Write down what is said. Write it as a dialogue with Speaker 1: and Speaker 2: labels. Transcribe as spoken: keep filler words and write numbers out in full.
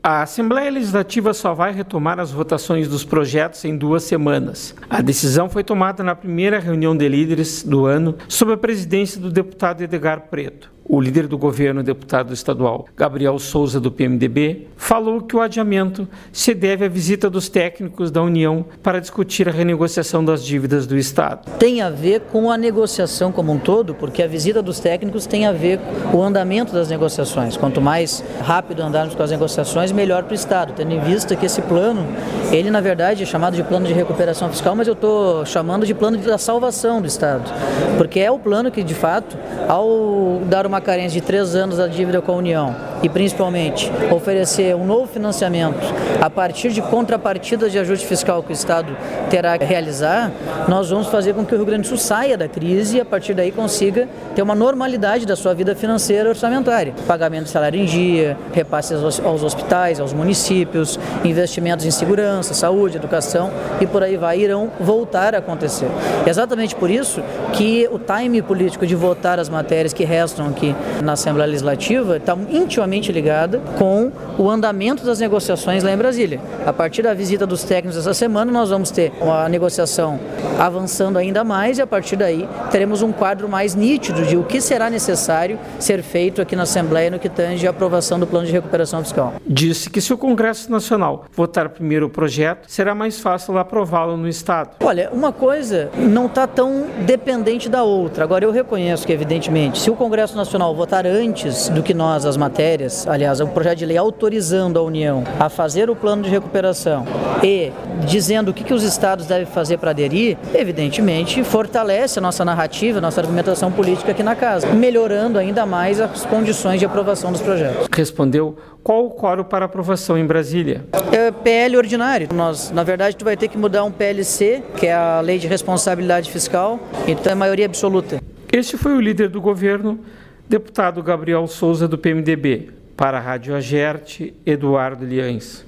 Speaker 1: A Assembleia Legislativa só vai retomar as votações dos projetos em duas semanas. A decisão foi tomada na primeira reunião de líderes do ano, sob a presidência do deputado Edgar Preto. O líder do governo, deputado estadual Gabriel Souza, do P M D B, falou que o adiamento se deve à visita dos técnicos da União para discutir a renegociação das dívidas do Estado.
Speaker 2: Tem a ver com a negociação como um todo, porque a visita dos técnicos tem a ver com o andamento das negociações. Quanto mais rápido andarmos com as negociações, melhor para o Estado, tendo em vista que esse plano, ele na verdade é chamado de plano de recuperação fiscal, mas eu estou chamando de plano da salvação do Estado, porque é o plano que, de fato, ao dar uma carência de três anos da dívida com a União e principalmente oferecer um novo financiamento a partir de contrapartidas de ajuste fiscal que o Estado terá que realizar, nós vamos fazer com que o Rio Grande do Sul saia da crise e a partir daí consiga ter uma normalidade da sua vida financeira e orçamentária. Pagamento de salário em dia, repasses aos hospitais, aos municípios, investimentos em segurança, saúde, educação e por aí vai, irão voltar a acontecer. Exatamente por isso que o time político de votar as matérias que restam aqui na Assembleia Legislativa está intimamente ligada com o andamento das negociações lá em Brasília. A partir da visita dos técnicos essa semana, nós vamos ter uma negociação avançando ainda mais e a partir daí teremos um quadro mais nítido de o que será necessário ser feito aqui na Assembleia no que tange a aprovação do plano de recuperação fiscal.
Speaker 1: Disse que se o Congresso Nacional votar primeiro o projeto, será mais fácil aprová-lo no Estado.
Speaker 2: Olha, uma coisa não está tão dependente da outra. Agora, eu reconheço que, evidentemente, se o Congresso Nacional votar antes do que nós as matérias, aliás, o projeto de lei autorizando a União a fazer o plano de recuperação e dizendo o que, que os estados devem fazer para aderir, evidentemente fortalece a nossa narrativa, a nossa argumentação política aqui na casa, melhorando ainda mais as condições de aprovação dos projetos.
Speaker 1: Respondeu qual o quórum para aprovação em Brasília.
Speaker 2: É P L ordinário. Nós, na verdade, tu vai ter que mudar um P L C, que é a Lei de Responsabilidade Fiscal, então é maioria absoluta.
Speaker 1: Este foi o líder do governo, deputado Gabriel Souza, do P M D B. Para a Rádio Agerte, Eduardo Liães.